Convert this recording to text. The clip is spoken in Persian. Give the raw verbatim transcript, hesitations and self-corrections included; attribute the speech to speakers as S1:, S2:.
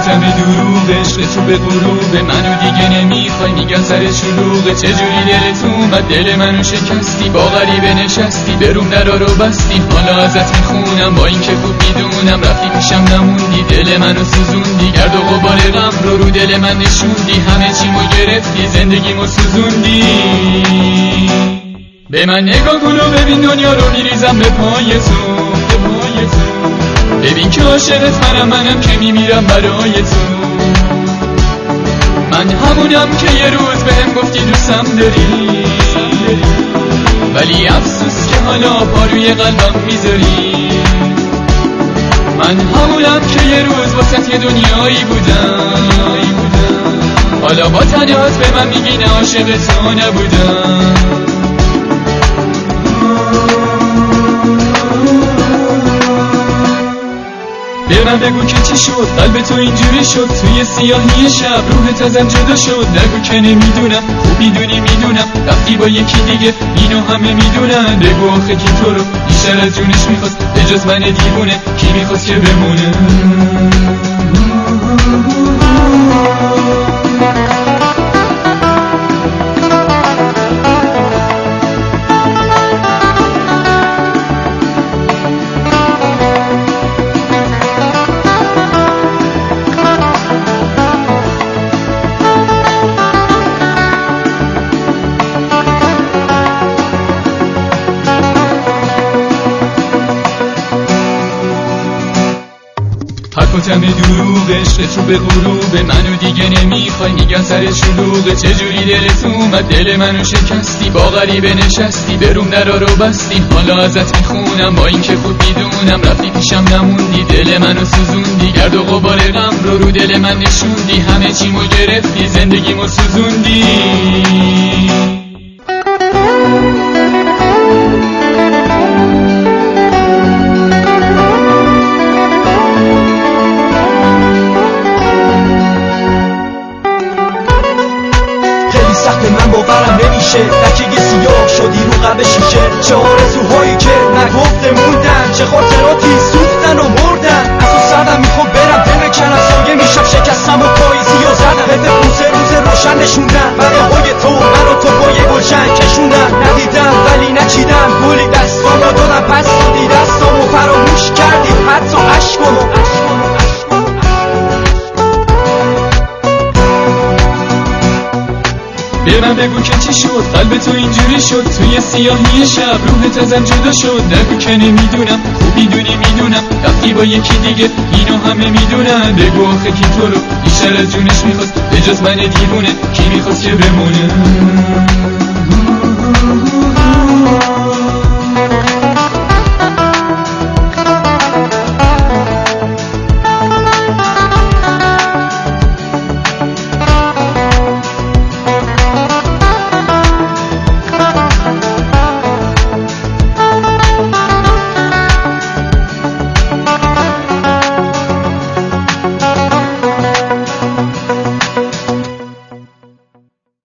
S1: ختم دروغ عشق تو به غروب منو دیگه نمیخوای، میگن سر شلوغه چجوری دلت اومد دل منو شکستی، با غریبه نشستی بروم درا رو بستی، حالا ازت میخونم با این که خوب میدونم رفتی پیشم نموندی دل منو سوزوندی، گرد و غبار غم رو رو دل من نشوندی، همه چیمو گرفتی زندگیمو سوزوندی. به من نگاه کن و ببین دنیا رو میریزم به پای تو، به پای تو ببین که عاشقت منم، منم که میمیرم برای تو، من همونم که یه روز بهم گفتی دوستم داری، ولی افسوس که حالا پاروی قلبم میذاری، من همونم که یه روز واسه یه دنیایی بودم، حالا با تنهات به من میگی نه عاشق تو نبودم. به من بگو که چی شد قلب تو اینجوری شد، توی سیاهی شب روحت ازم جدا شد، نگو که نمیدونم خوب میدونی میدونم رفتی با یکی دیگه اینو همه میدونن، بگو آخه کی تو رو بیشتر از جونش میخواست به جز من دیوونه، کی میخواست که بمونه. ختم دروغ عشق تو به غروب منو دیگه نمیخوای، میگن سر شلوغه چجوری دلت اومد دل منو شکستی، با غریبه نشستی بروم درا رو بستی، حالا ازت میخونم با این که خوب میدونم رفتی پیشم نموندی دل منو سوزوندی، گرد و غبار غم رو رو دل من نشوندی، همه چیمو گرفتی زندگیمو سوزوندی.
S2: من باورم نمیشه لکه سیاه شدی رو قلب شیشه، چه آرزوهایی که نگفته موندن، چه خاطراتی سوختن و مردن، از تو سردم میخوام برم دل بکنم سایه میشم شکستم و پاییزی و زدم، بده روز روز روشن نشوندن، بقیه های تو من و تو با یه گلشن کشوندن، ندیدم ولی نچیدم گلی دستامو دادم پس دادی دستامو فراموش کردی حتی عشقامو.
S1: به من بگو که چی شد قلب تو اینجوری شد، توی سیاهی شب روحت ازم جدا شد، نگو که نمیدونم خوب میدونی میدونم رفتی با یکی دیگه اینو همه میدونن، بگو آخه کی تو رو بیشتر از جونش میخواست به جز من دیوونه، کی میخواست که بمونه.